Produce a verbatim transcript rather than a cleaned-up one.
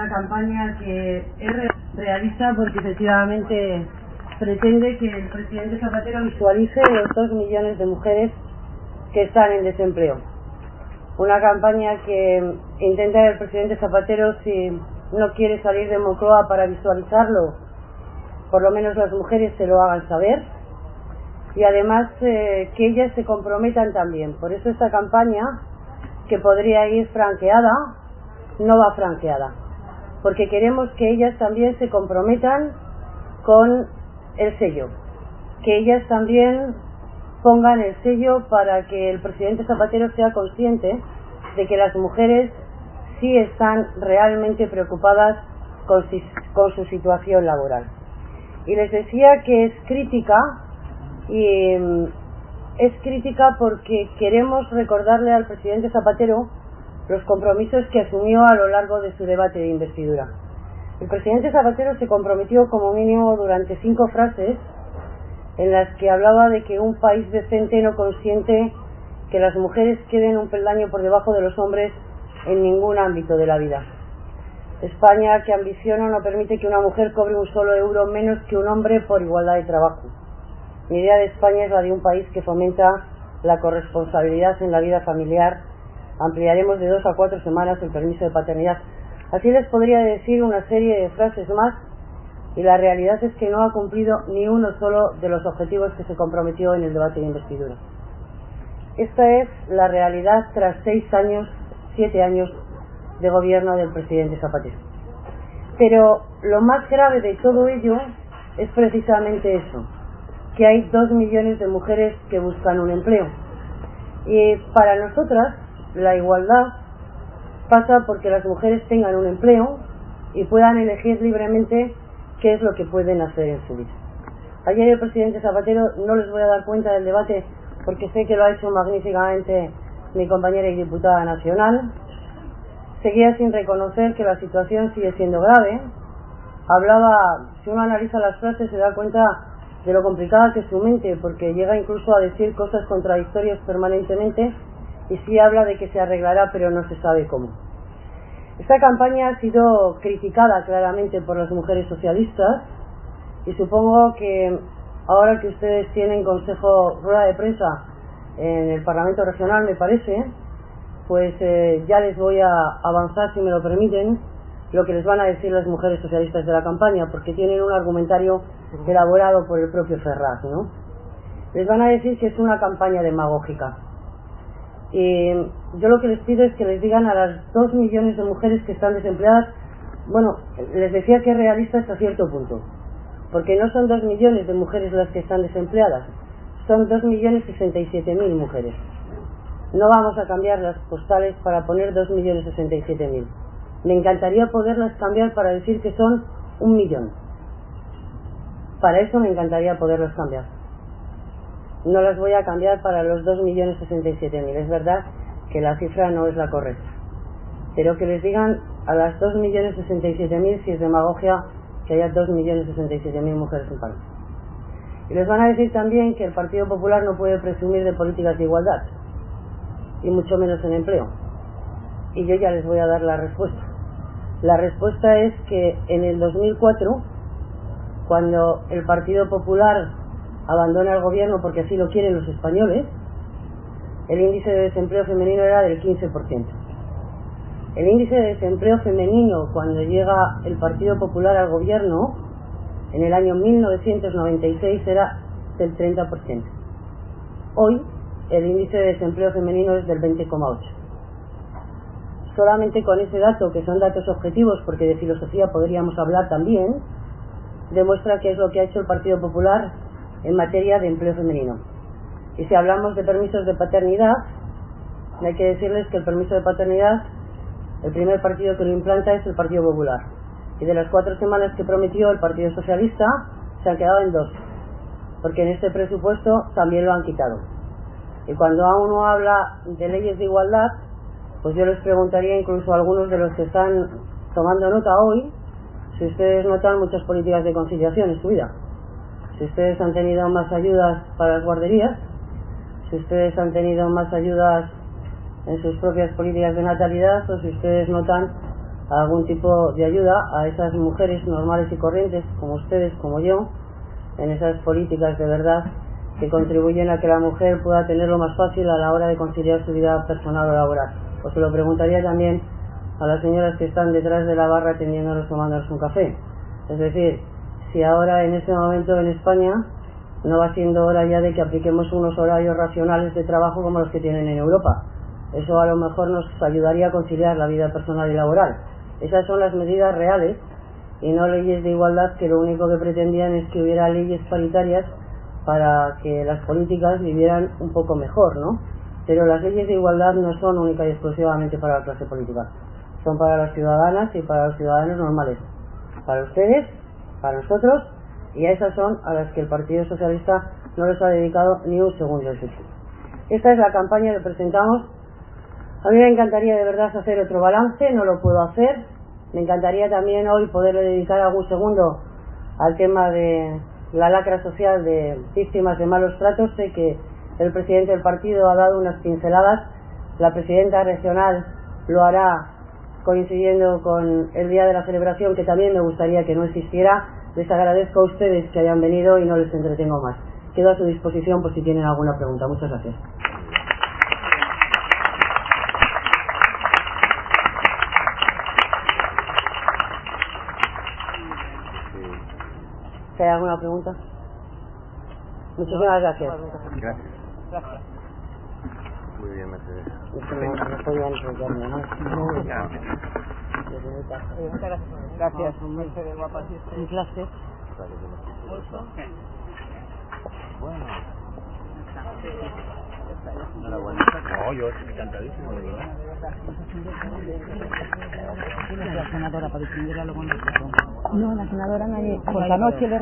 una campaña que es realista porque efectivamente pretende que el presidente Zapatero visualice los dos millones de mujeres que están en desempleo. Una campaña que intenta el presidente Zapatero, si no quiere salir de Moncloa para visualizarlo, por lo menos las mujeres se lo hagan saber, y además eh, que ellas se comprometan también. Por eso esta campaña, que podría ir franqueada, no va franqueada, porque queremos que ellas también se comprometan con el sello, que ellas también pongan el sello para que el presidente Zapatero sea consciente de que las mujeres sí están realmente preocupadas con, si, con su situación laboral. Y les decía que es crítica, y um, es crítica porque queremos recordarle al presidente Zapatero los compromisos que asumió a lo largo de su debate de investidura. El presidente Zapatero se comprometió como mínimo durante cinco frases en las que hablaba de que un país decente no consiente que las mujeres queden un peldaño por debajo de los hombres en ningún ámbito de la vida. España, que ambiciona, no permite que una mujer cobre un solo euro menos que un hombre por igualdad de trabajo. Mi idea de España es la de un país que fomenta la corresponsabilidad en la vida familiar. Ampliaremos de dos a cuatro semanas el permiso de paternidad. Así les podría decir una serie de frases más, y la realidad es que no ha cumplido ni uno solo de los objetivos que se comprometió en el debate de investidura. Esta es la realidad tras seis años, siete años de gobierno del presidente Zapatero. Pero lo más grave de todo ello es precisamente eso, que hay dos millones de mujeres que buscan un empleo. Y para nosotras, la igualdad pasa porque las mujeres tengan un empleo y puedan elegir libremente qué es lo que pueden hacer en su vida. Ayer el presidente Zapatero, no les voy a dar cuenta del debate porque sé que lo ha hecho magníficamente mi compañera y diputada nacional, seguía sin reconocer que la situación sigue siendo grave. Hablaba, si uno analiza las frases se da cuenta de lo complicada que es su mente, porque llega incluso a decir cosas contradictorias permanentemente, y sí habla de que se arreglará, pero no se sabe cómo. Esta campaña ha sido criticada claramente por las mujeres socialistas, y supongo que ahora que ustedes tienen consejo, rueda de prensa en el Parlamento Regional, me parece, pues eh, ya les voy a avanzar, si me lo permiten, lo que les van a decir las mujeres socialistas de la campaña, porque tienen un argumentario elaborado por el propio Ferraz, ¿no? Les van a decir que es una campaña demagógica. Y yo lo que les pido es que les digan a las dos millones de mujeres que están desempleadas, bueno, les decía que es realista hasta cierto punto, porque no son dos millones de mujeres las que están desempleadas, son dos millones sesenta y siete mil mujeres. No vamos a cambiar las postales para poner dos millones sesenta y siete mil. Me encantaría poderlas cambiar para decir que son un millón. Para eso me encantaría poderlas cambiar. No las voy a cambiar para los dos millones sesenta y siete mil. Es verdad que la cifra no es la correcta. Pero que les digan a las dos millones sesenta y siete mil, si es demagogia, que haya dos millones sesenta y siete mil mujeres en paro. Y les van a decir también que el Partido Popular no puede presumir de políticas de igualdad, y mucho menos en empleo. Y yo ya les voy a dar la respuesta. La respuesta es que en el dos mil cuatro, cuando el Partido Popular abandona el gobierno porque así lo quieren los españoles, el índice de desempleo femenino era del quince por ciento. El índice de desempleo femenino cuando llega el Partido Popular al gobierno en el año mil novecientos noventa y seis era del treinta por ciento. Hoy el índice de desempleo femenino es del veinte coma ocho por ciento. Solamente con ese dato, que son datos objetivos, porque de filosofía podríamos hablar también, demuestra qué es lo que ha hecho el Partido Popular en materia de empleo femenino. Y si hablamos de permisos de paternidad, hay que decirles que el permiso de paternidad, el primer partido que lo implanta es el Partido Popular. Y de las cuatro semanas que prometió el Partido Socialista, se han quedado en dos, porque en este presupuesto también lo han quitado. Y cuando a uno habla de leyes de igualdad, pues yo les preguntaría incluso a algunos de los que están tomando nota hoy, si ustedes notan muchas políticas de conciliación en su vida, si ustedes han tenido más ayudas para las guarderías, si ustedes han tenido más ayudas en sus propias políticas de natalidad, o si ustedes notan algún tipo de ayuda a esas mujeres normales y corrientes como ustedes, como yo, en esas políticas de verdad que contribuyen a que la mujer pueda tenerlo más fácil a la hora de conciliar su vida personal o laboral. Pues se lo preguntaría también a las señoras que están detrás de la barra atendiéndonos, tomándonos un café. Es decir, si ahora en este momento en España no va siendo hora ya de que apliquemos unos horarios racionales de trabajo como los que tienen en Europa. Eso a lo mejor nos ayudaría a conciliar la vida personal y laboral. Esas son las medidas reales y no leyes de igualdad que lo único que pretendían es que hubiera leyes paritarias para que las políticas vivieran un poco mejor, ¿no? Pero las leyes de igualdad no son única y exclusivamente para la clase política, son para las ciudadanas y para los ciudadanos normales, para ustedes, para nosotros, y a esas son a las que el Partido Socialista no les ha dedicado ni un segundo de su tiempo. Esta es la campaña que presentamos. A mí me encantaría de verdad hacer otro balance, no lo puedo hacer. Me encantaría también hoy poderle dedicar algún segundo al tema de la lacra social de víctimas de malos tratos. Sé que el presidente del partido ha dado unas pinceladas, la presidenta regional lo hará coincidiendo con el día de la celebración, que también me gustaría que no existiera. Les agradezco a ustedes que hayan venido y no les entretengo más. Quedo a su disposición por si tienen alguna pregunta. Muchas gracias. ¿Si hay alguna pregunta? Muchísimas gracias. Gracias. Gracias. Muy bien, Mercedes. Es que no, no podía enrollarme más. Ya. Eh, muchas gracias. Gracias. Mercedes, guapa. Un placer. Bueno. Enhorabuena. No, yo encantadísimo, de verdad. ¿Quién es la senadora para distinguirla luego en el plato? No, la senadora no, por la noche le